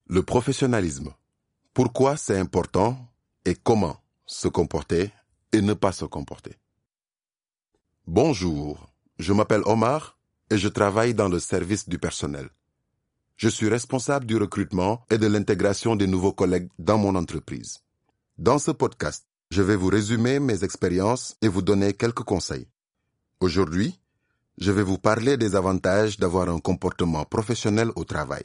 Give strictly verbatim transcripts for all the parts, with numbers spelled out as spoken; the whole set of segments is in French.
Le professionnalisme. Pourquoi c'est important et comment se comporter et ne pas se comporter. Bonjour, je m'appelle Omar et je travaille dans le service du personnel. Je suis responsable du recrutement et de l'intégration des nouveaux collègues dans mon entreprise. Dans ce podcast, je vais vous résumer mes expériences et vous donner quelques conseils. Aujourd'hui, je vais vous parler des avantages d'avoir un comportement professionnel au travail.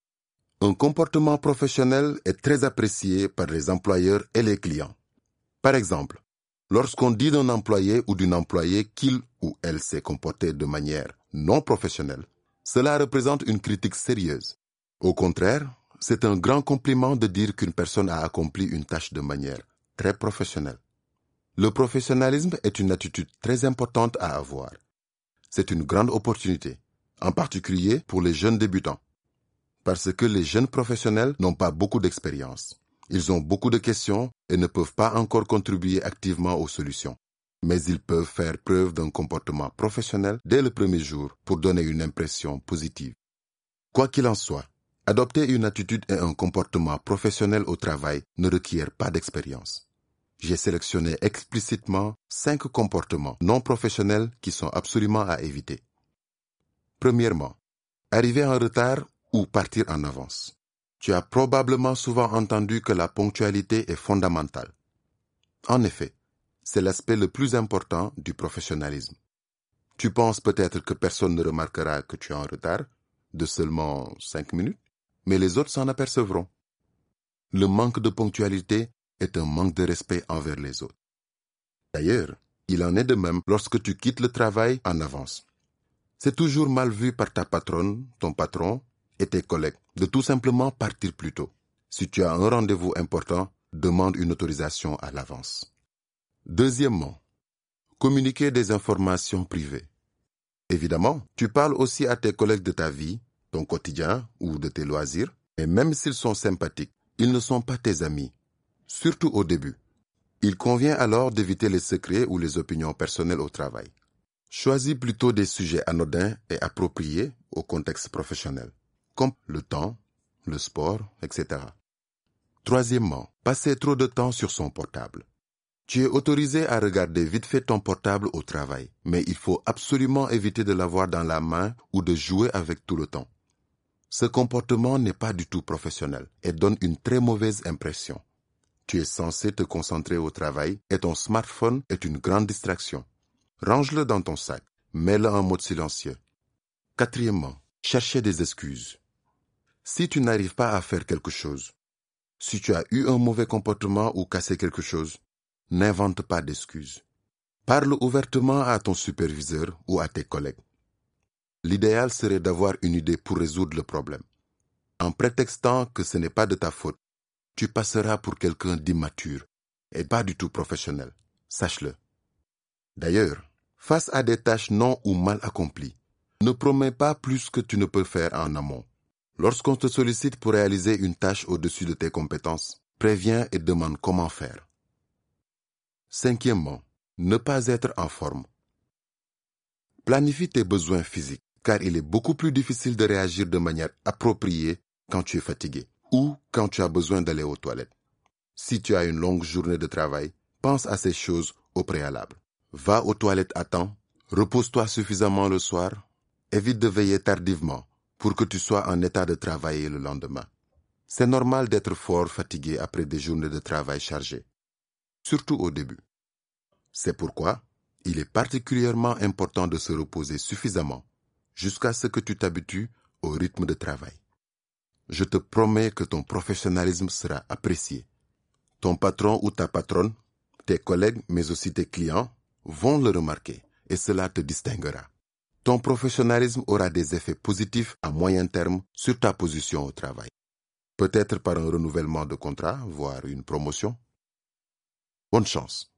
Un comportement professionnel est très apprécié par les employeurs et les clients. Par exemple, lorsqu'on dit d'un employé ou d'une employée qu'il ou elle s'est comporté de manière non professionnelle, cela représente une critique sérieuse. Au contraire, c'est un grand compliment de dire qu'une personne a accompli une tâche de manière très professionnelle. Le professionnalisme est une attitude très importante à avoir. C'est une grande opportunité, en particulier pour les jeunes débutants. Parce que les jeunes professionnels n'ont pas beaucoup d'expérience. Ils ont beaucoup de questions et ne peuvent pas encore contribuer activement aux solutions. Mais ils peuvent faire preuve d'un comportement professionnel dès le premier jour pour donner une impression positive. Quoi qu'il en soit, adopter une attitude et un comportement professionnel au travail ne requiert pas d'expérience. J'ai sélectionné explicitement cinq comportements non professionnels qui sont absolument à éviter. Premièrement, arriver en retard ou partir en avance. Tu as probablement souvent entendu que la ponctualité est fondamentale. En effet, c'est l'aspect le plus important du professionnalisme. Tu penses peut-être que personne ne remarquera que tu es en retard, de seulement cinq minutes, mais les autres s'en apercevront. Le manque de ponctualité est un manque de respect envers les autres. D'ailleurs, il en est de même lorsque tu quittes le travail en avance. C'est toujours mal vu par ta patronne, ton patron et tes collègues de tout simplement partir plus tôt. Si tu as un rendez-vous important, demande une autorisation à l'avance. Deuxièmement, communiquer des informations privées. Évidemment, tu parles aussi à tes collègues de ta vie, ton quotidien ou de tes loisirs, et même s'ils sont sympathiques, ils ne sont pas tes amis, surtout au début. Il convient alors d'éviter les secrets ou les opinions personnelles au travail. Choisis plutôt des sujets anodins et appropriés au contexte professionnel, comme le temps, le sport, et cetera. Troisièmement, passer trop de temps sur son portable. Tu es autorisé à regarder vite fait ton portable au travail, mais il faut absolument éviter de l'avoir dans la main ou de jouer avec tout le temps. Ce comportement n'est pas du tout professionnel et donne une très mauvaise impression. Tu es censé te concentrer au travail et ton smartphone est une grande distraction. Range-le dans ton sac, mets-le en mode silencieux. Quatrièmement, chercher des excuses. Si tu n'arrives pas à faire quelque chose, si tu as eu un mauvais comportement ou cassé quelque chose, n'invente pas d'excuses. Parle ouvertement à ton superviseur ou à tes collègues. L'idéal serait d'avoir une idée pour résoudre le problème. En prétextant que ce n'est pas de ta faute, tu passeras pour quelqu'un d'immature et pas du tout professionnel. Sache-le. D'ailleurs, face à des tâches non ou mal accomplies, ne promets pas plus que tu ne peux faire en amont. Lorsqu'on te sollicite pour réaliser une tâche au-dessus de tes compétences, préviens et demande comment faire. Cinquièmement, ne pas être en forme. Planifie tes besoins physiques, car il est beaucoup plus difficile de réagir de manière appropriée quand tu es fatigué ou quand tu as besoin d'aller aux toilettes. Si tu as une longue journée de travail, pense à ces choses au préalable. Va aux toilettes à temps, repose-toi suffisamment le soir, évite de veiller tardivement pour que tu sois en état de travailler le lendemain. C'est normal d'être fort fatigué après des journées de travail chargées, surtout au début. C'est pourquoi il est particulièrement important de se reposer suffisamment jusqu'à ce que tu t'habitues au rythme de travail. Je te promets que ton professionnalisme sera apprécié. Ton patron ou ta patronne, tes collègues, mais aussi tes clients, vont le remarquer et cela te distinguera. Ton professionnalisme aura des effets positifs à moyen terme sur ta position au travail. Peut-être par un renouvellement de contrat, voire une promotion. Bonne chance.